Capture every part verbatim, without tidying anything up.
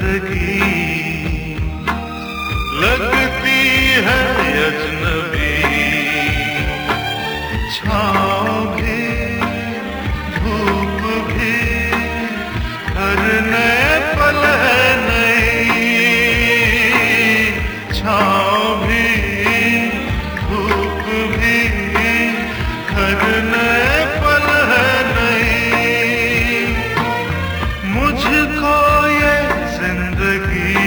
जिंदगी लगती है अजनबी, छाँव भी धूप भी हर नए पल है नई, छाँव भी धूप भी हर नए पल है नई। मुझको ये जिंदगी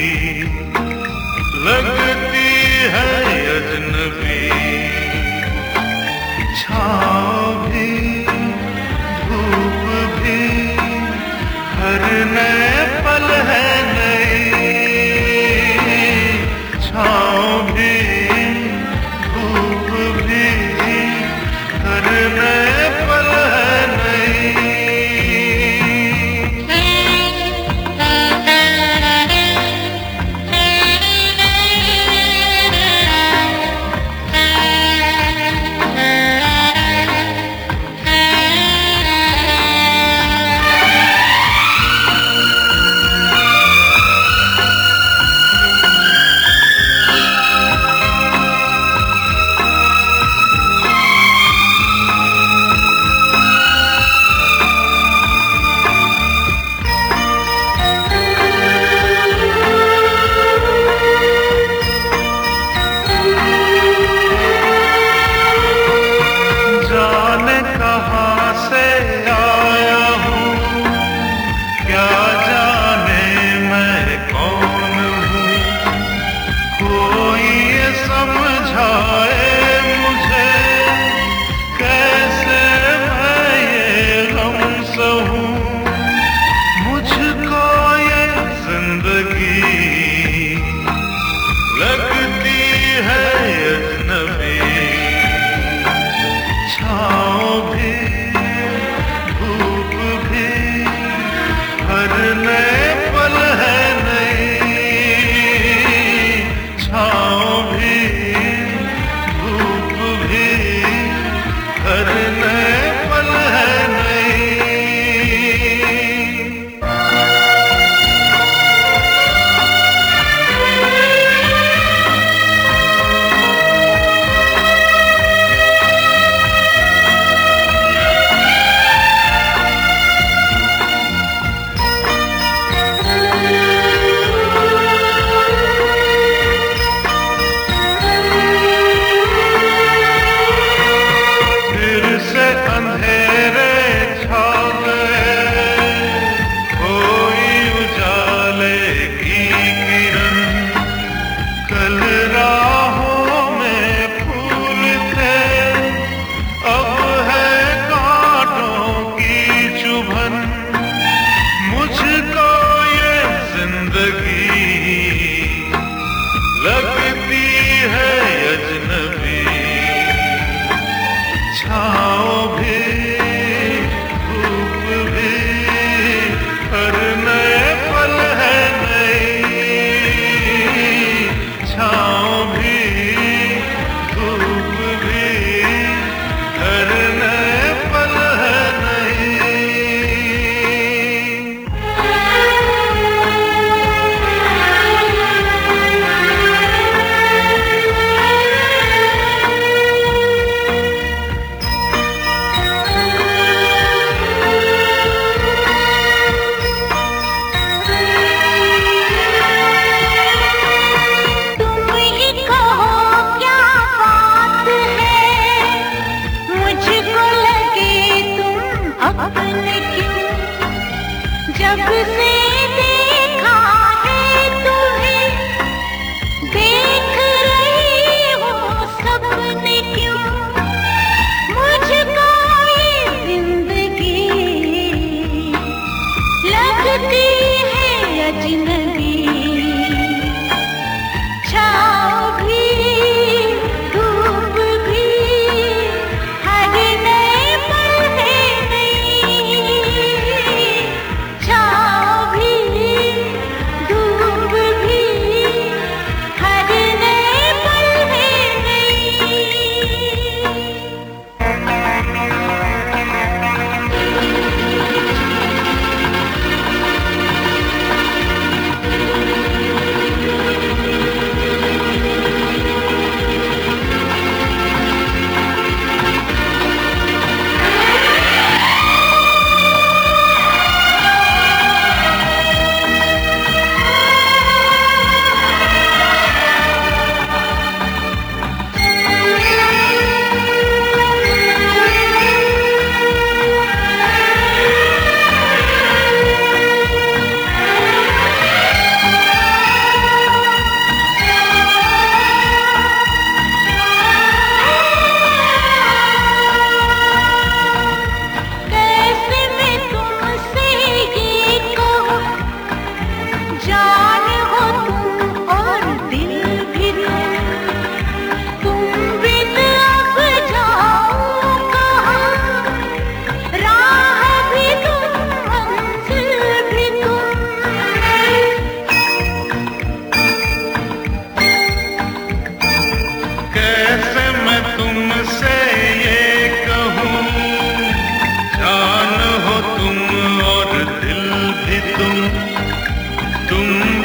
लगती है अजनबी, छाँव भी धूप भी हर नए पल है नई, छाँव भी धूप भी हर नए पल है नई। कहाँ से आया हूँ क्या जाने मैं कौन हूँ, कोई ये समझाए मुझे कैसे मैं ये गम सहूँ। मुझको ये जिंदगी लगती है अजनबी, छाँव भी धूप भी हर नए पल है नई, छाँव भी धूप भी हर नए पल है नई। अंधेरे छा गए, कोई उजाले की किरण, कल राहों में फूल थे अब है कांटों की चुभन। मुझको ये जिंदगी लगती है अजनबी, छाँव भी धूप भी हर नए पल है नई, छाँव भी धूप भी हर नए पल है नई। जब से देखा है तुम्हें, देख रही हो सपने क्यों, मुझको ये जिंदगी लगती है अजनबी, छाँव भी धूप भी हर नए पल है नई, छाँव भी धूप भी हर नए पल है नई। भी तुम तुम